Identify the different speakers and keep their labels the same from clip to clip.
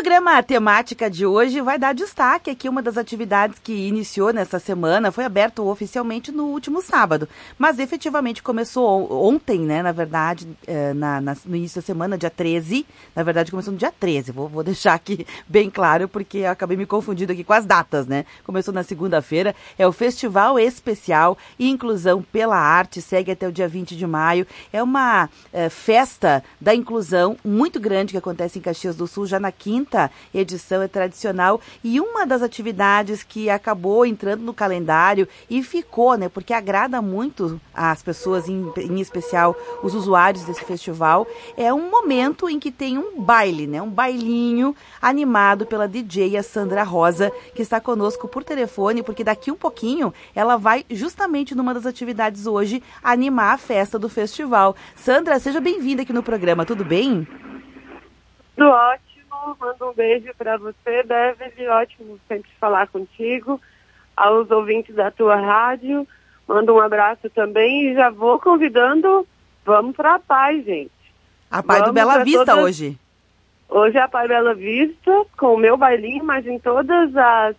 Speaker 1: programa A Temática de hoje vai dar destaque aqui. Uma das atividades que iniciou nessa semana foi aberto oficialmente no último sábado, mas efetivamente começou ontem, né? Na verdade, no início da semana, dia 13. Na verdade, começou no dia 13. Vou deixar aqui bem claro, porque eu acabei me confundindo aqui com as datas, né? Começou na segunda-feira. É o Festival Especial Inclusão pela Arte, segue até o dia 20 de maio. É uma festa da inclusão muito grande que acontece em Caxias do Sul, já na quinta edição, é tradicional, e uma das atividades que acabou entrando no calendário e ficou, né, porque agrada muito as pessoas, em especial os usuários desse festival, é um momento em que tem um baile, né, um bailinho animado pela DJ a Sandra Rosa, que está conosco por telefone, porque daqui um pouquinho ela vai justamente numa das atividades hoje animar a festa do festival. Sandra, seja bem-vinda aqui no programa, tudo bem?
Speaker 2: Tudo ótimo, mando um beijo para você, Beverly, ótimo sempre falar contigo, aos ouvintes da tua rádio, mando um abraço também e já vou convidando, vamos para a Pai, gente.
Speaker 1: A Pai do Bela Vista hoje.
Speaker 2: Hoje é a Pai Bela Vista, com o meu bailinho, mas em todas as,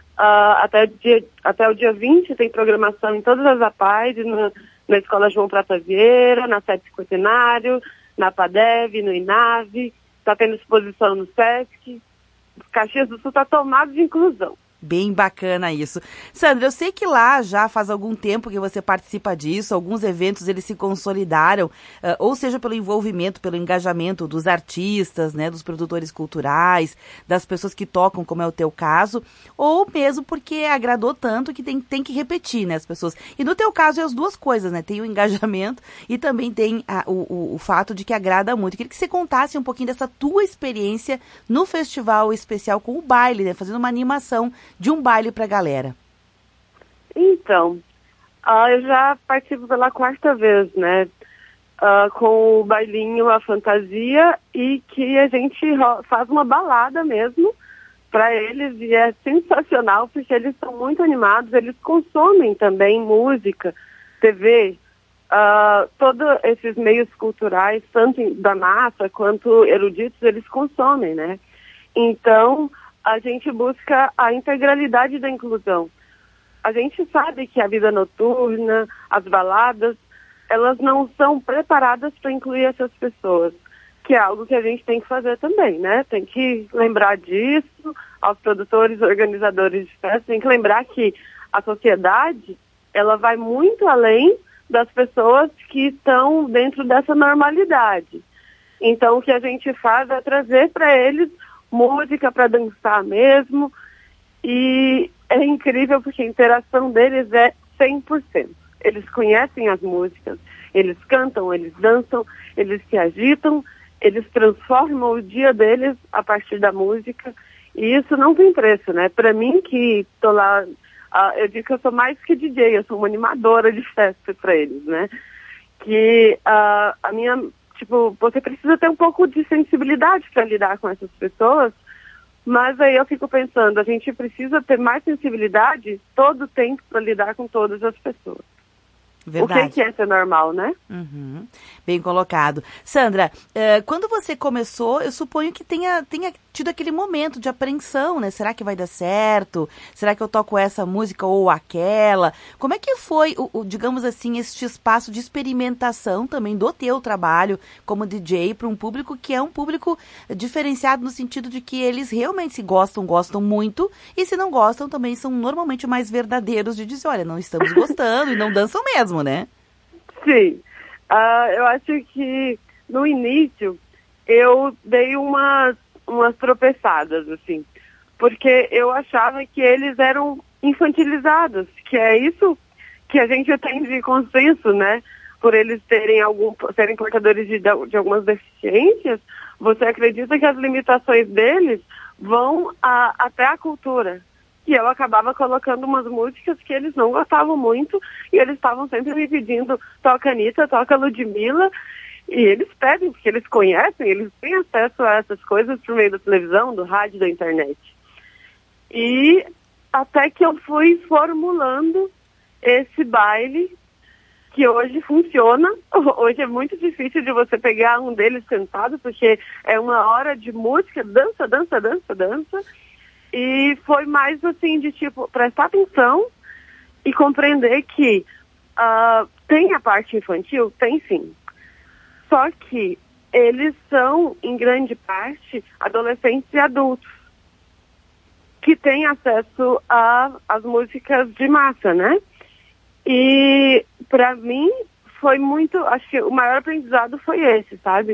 Speaker 2: até o dia 20 tem programação em todas as APAIs, na Escola João Prata Vieira, na Sete Cinquentenário, na PADEV, no INAVE. Está tendo exposição no Sesc. Caxias do Sul está tomado de inclusão.
Speaker 1: Bem bacana isso. Sandra, eu sei que lá já faz algum tempo que você participa disso, alguns eventos eles se consolidaram, ou seja pelo envolvimento, pelo engajamento dos artistas, né, dos produtores culturais, das pessoas que tocam, como é o teu caso, ou mesmo porque agradou tanto que tem que repetir, né, as pessoas. E no teu caso é as duas coisas, né, tem o engajamento e também tem o fato de que agrada muito. Queria que você contasse um pouquinho dessa tua experiência no Festival Especial com o baile, né, fazendo uma animação de um baile para a galera.
Speaker 2: Então, eu já participo pela quarta vez, né? Com o bailinho A Fantasia, e que a gente faz uma balada mesmo para eles, e é sensacional porque eles são muito animados, eles consomem também música, TV, todos esses meios culturais, tanto da massa quanto eruditos, eles consomem, né? Então, a gente busca a integralidade da inclusão. A gente sabe que a vida noturna, as baladas, elas não são preparadas para incluir essas pessoas, que é algo que a gente tem que fazer também, né? Tem que lembrar disso, aos produtores, organizadores de festas, tem que lembrar que a sociedade, ela vai muito além das pessoas que estão dentro dessa normalidade. Então, o que a gente faz é trazer para eles música para dançar mesmo, e é incrível porque a interação deles é 100%. Eles conhecem as músicas, eles cantam, eles dançam, eles se agitam, eles transformam o dia deles a partir da música, e isso não tem preço, né? Para mim, que tô lá, eu digo que eu sou mais que DJ, eu sou uma animadora de festa para eles, né? Que a minha... Tipo, você precisa ter um pouco de sensibilidade para lidar com essas pessoas, mas aí eu fico pensando, a gente precisa ter mais sensibilidade todo o tempo para lidar com todas as pessoas.
Speaker 1: Verdade.
Speaker 2: O que é ser normal, né?
Speaker 1: Uhum. Bem colocado. Sandra, quando você começou, eu suponho que tenha tido aquele momento de apreensão, né? Será que vai dar certo? Será que eu toco essa música ou aquela? Como é que foi, digamos assim, este espaço de experimentação também do teu trabalho como DJ para um público que é um público diferenciado no sentido de que eles realmente se gostam muito, e se não gostam também são normalmente mais verdadeiros de dizer, olha, não estamos gostando e não dançam mesmo, né?
Speaker 2: Sim. Eu acho que no início eu dei umas tropeçadas, assim, porque eu achava que eles eram infantilizados, que é isso que a gente tem de consenso, né? Por eles serem portadores de algumas deficiências, você acredita que as limitações deles vão até a cultura. E eu acabava colocando umas músicas que eles não gostavam muito, e eles estavam sempre me pedindo, toca Anitta, toca Ludmilla, e eles pedem, porque eles conhecem, eles têm acesso a essas coisas por meio da televisão, do rádio, da internet. E até que eu fui formulando esse baile que hoje funciona. Hoje é muito difícil de você pegar um deles sentado, porque é uma hora de música, dança, dança, dança, dança. E foi mais assim de tipo, prestar atenção e compreender que tem a parte infantil? Tem sim. Só que eles são, em grande parte, adolescentes e adultos que têm acesso às músicas de massa, né? E, para mim, foi muito... Acho que o maior aprendizado foi esse, sabe?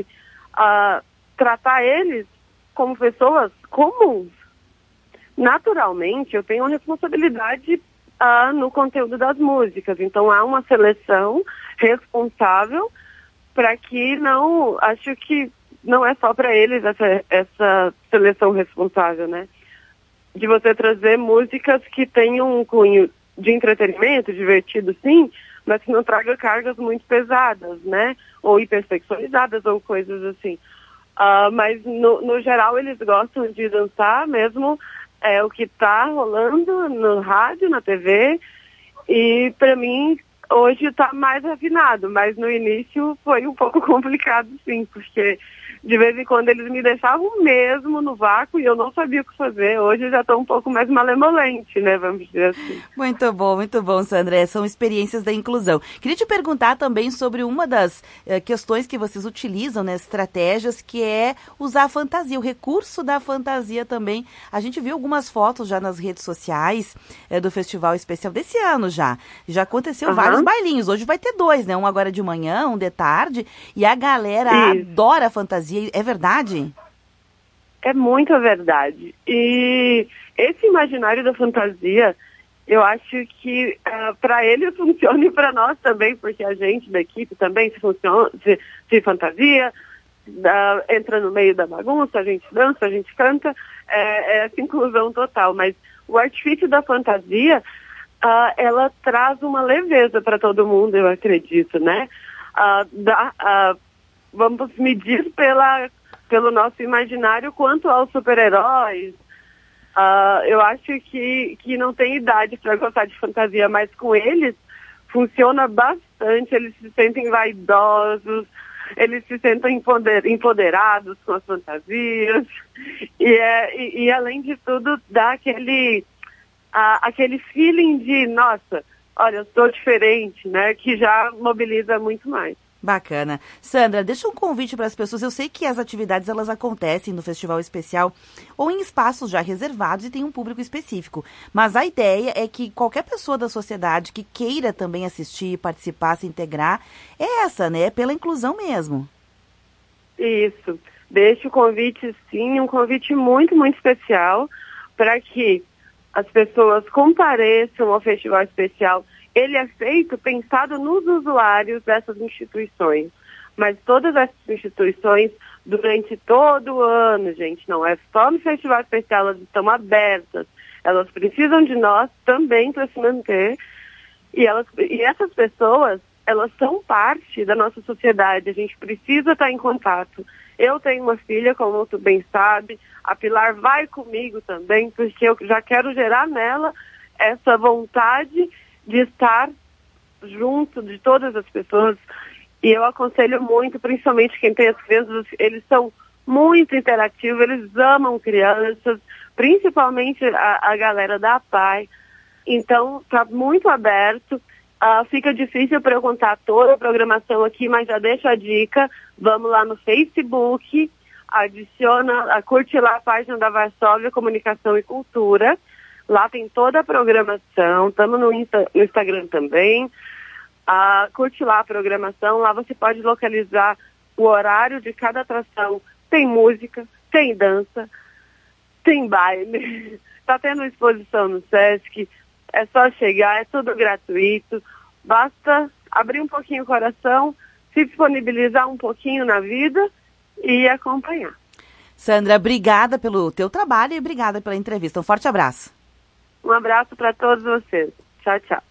Speaker 2: Tratar eles como pessoas comuns. Naturalmente, eu tenho uma responsabilidade no conteúdo das músicas. Então, há uma seleção responsável para que não... Acho que não é só para eles essa seleção responsável, né? De você trazer músicas que tenham um cunho de entretenimento, divertido sim, mas que não traga cargas muito pesadas, né? Ou hipersexualizadas ou coisas assim. Mas, no geral, eles gostam de dançar mesmo o que está rolando no rádio, na TV. E, para mim, hoje está mais afinado, mas no início foi um pouco complicado, sim, porque de vez em quando eles me deixavam mesmo no vácuo e eu não sabia o que fazer. Hoje eu já estou um pouco mais malemolente, né, vamos dizer assim.
Speaker 1: Muito bom, Sandra. São experiências da inclusão. Queria te perguntar também sobre uma das questões que vocês utilizam, né, estratégias, que é usar a fantasia, o recurso da fantasia também. A gente viu algumas fotos já nas redes sociais do Festival Especial desse ano já. Já aconteceu vários bailinhos. Hoje vai ter 2, né? Um agora de manhã, um de tarde. E a galera adora a fantasia. É verdade?
Speaker 2: É muito verdade. E esse imaginário da fantasia, eu acho que para ele funciona e para nós também, porque a gente da equipe também se fantasia, entra no meio da bagunça, a gente dança, a gente canta, é essa inclusão total. Mas o artifício da fantasia, ela traz uma leveza para todo mundo, eu acredito, né? Vamos medir pelo nosso imaginário quanto aos super-heróis. Eu acho que não tem idade para gostar de fantasia, mas com eles funciona bastante. Eles se sentem vaidosos, eles se sentem empoderados com as fantasias. E além de tudo, dá aquele feeling de, nossa, olha, eu sou diferente, né? Que já mobiliza muito mais.
Speaker 1: Bacana. Sandra, deixa um convite para as pessoas. Eu sei que as atividades elas acontecem no Festival Especial ou em espaços já reservados e tem um público específico. Mas a ideia é que qualquer pessoa da sociedade que queira também assistir, participar, se integrar, é essa, né? É pela inclusão mesmo.
Speaker 2: Isso. Deixo o convite, sim, um convite muito, muito especial para que as pessoas compareçam ao Festival Especial. Ele é feito pensado nos usuários dessas instituições, mas todas essas instituições, durante todo o ano, gente, não é só no Festival Especial, elas estão abertas, elas precisam de nós também para se manter, e essas pessoas, elas são parte da nossa sociedade, a gente precisa estar em contato. Eu tenho uma filha, como tu bem sabe, a Pilar vai comigo também, porque eu já quero gerar nela essa vontade de estar junto de todas as pessoas. E eu aconselho muito, principalmente quem tem as crianças, eles são muito interativos, eles amam crianças, principalmente a galera da PAI. Então, está muito aberto. Fica difícil para eu contar toda a programação aqui, mas já deixo a dica. Vamos lá no Facebook, curte lá a página da Varsóvia Comunicação e Cultura. Lá tem toda a programação, estamos no Instagram também. Curte lá a programação, lá você pode localizar o horário de cada atração. Tem música, tem dança, tem baile, está tendo exposição no Sesc, é só chegar, é tudo gratuito. Basta abrir um pouquinho o coração, se disponibilizar um pouquinho na vida e acompanhar.
Speaker 1: Sandra, obrigada pelo teu trabalho e obrigada pela entrevista. Um forte abraço.
Speaker 2: Um abraço para todos vocês. Tchau, tchau.